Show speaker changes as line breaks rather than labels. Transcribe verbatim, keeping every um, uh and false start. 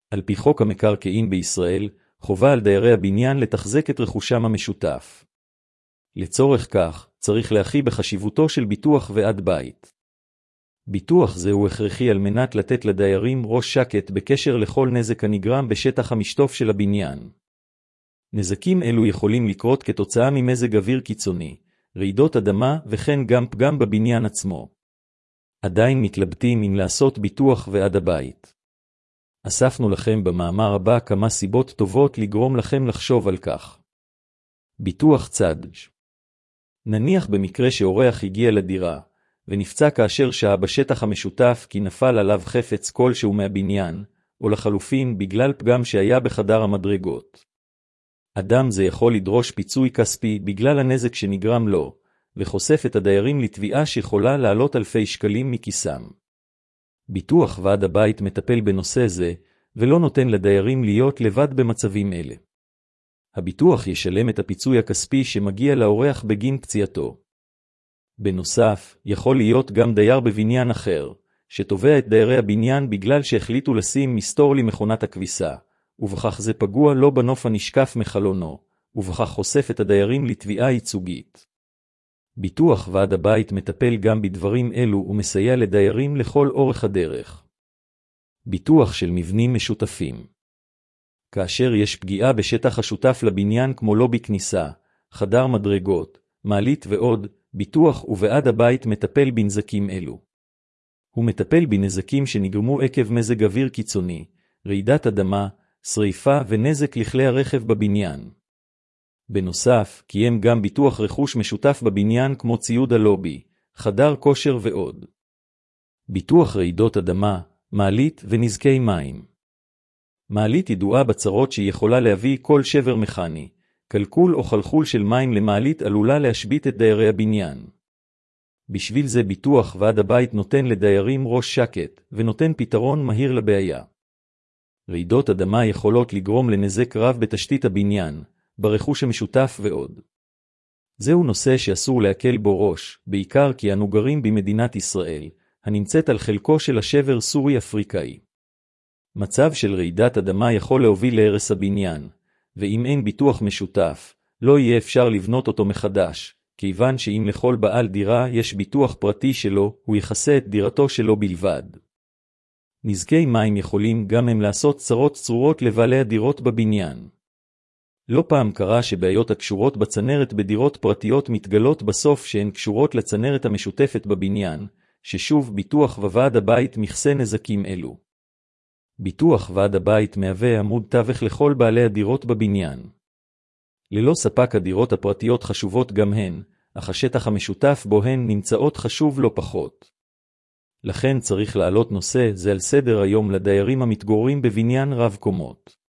על פי חוק המקרקעין בישראל, חובה על דיירי הבניין לתחזק את רכושם המשותף. לצורך כך, צריך להכי בחשיבותו של ביטוח ועד בית. ביטוח זה הוא הכרחי על מנת לתת לדיירים ראש שקט בקשר לכל נזק הנגרם בשטח המשטוף של הבניין. נזקים אלו יכולים לקרות כתוצאה ממזג אוויר קיצוני, רעידות אדמה וכן גם פגם בבניין עצמו. עדיין מתלבטים אם לעשות ביטוח ועד הבית. אספנו לכם במאמר הבא כמה סיבות טובות לגרום לכם לחשוב על כך. ביטוח צד. נניח במקרה שאורח הגיע לדירה, ונפצע כאשר שהה בשטח המשותף כי נפל עליו חפץ כלשהו מהבניין, או לחלופין בגלל פגם שהיה בחדר המדרגות. אדם זה יכול לדרוש פיצוי כספי בגלל הנזק שנגרם לו, וחושף את הדיירים לתביעה שיכולה לעלות אלפי שקלים מכיסם. ביטוח ועד הבית מטפל בנושא זה, ולא נותן לדיירים להיות לבד במצבים אלה. הביטוח ישלם את הפיצוי הכספי שמגיע לאורח בגין פציעתו. בנוסף, יכול להיות גם דייר בבניין אחר, שתובע את דיירי הבניין בגלל שהחליטו לשים מסתור למכונת הכביסה, ובכך זה פגוע לא בנוף הנשקף מחלונו, ובכך חושף את הדיירים לתביעה ייצוגית. ביטוח ועד הבית מטפל גם בדברים אלו ומסייע לדיירים לכל אורך הדרך. ביטוח של מבנים משותפים. כאשר יש פגיעה בשטח השותף לבניין כמו לובי כניסה, חדר מדרגות, מעלית ועוד, ביטוח ובעד הבית מטפל בנזקים אלו. הוא מטפל בנזקים שנגרמו עקב מזג אוויר קיצוני, רעידת אדמה, שריפה ונזק לכלי הרכב בבניין. בנוסף, קיים גם ביטוח רכוש משותף בבניין כמו ציוד הלובי, חדר כושר ועוד. ביטוח רעידות אדמה, מעלית ונזקי מים. מעלית ידועה בצרות שהיא יכולה להביא כל שבר מכני, קלקול או חלחול של מים למעלית עלולה להשבית את דיירי הבניין. בשביל זה ביטוח ועד הבית נותן לדיירים ראש שקט, ונותן פתרון מהיר לבעיה. רעידות אדמה יכולות לגרום לנזק רב בתשתית הבניין, ברכוש המשותף ועוד. זהו נושא שאסור להקל בו ראש, בעיקר כי אנו גרים במדינת ישראל, הנמצאת על חלקו של השבר סורי-אפריקאי. מצב של רעידת אדמה יכול להוביל להרס הבניין, ואם אין ביטוח משותף, לא יהיה אפשר לבנות אותו מחדש, כיוון שאם לכל בעל דירה יש ביטוח פרטי שלו, הוא יכסה את דירתו שלו בלבד. נזקי מים יכולים גם הם לעשות צרות צרורות לבעלי הדירות בבניין. לא פעם קרה שבעיות הקשורות בצנרת בדירות פרטיות מתגלות בסוף שהן קשורות לצנרת המשותפת בבניין, ששוב ביטוח וועד הבית מכסה נזקים אלו. ביטוח ועד הבית מהווה עמוד תווך לכל בעלי הדירות בבניין. ללא ספק הדירות הפרטיות חשובות גם הן, אך השטח המשותף בו הן נמצאות חשוב לא פחות. לכן צריך להעלות נושא זה על סדר היום לדיירים המתגוררים בבניין רב קומות.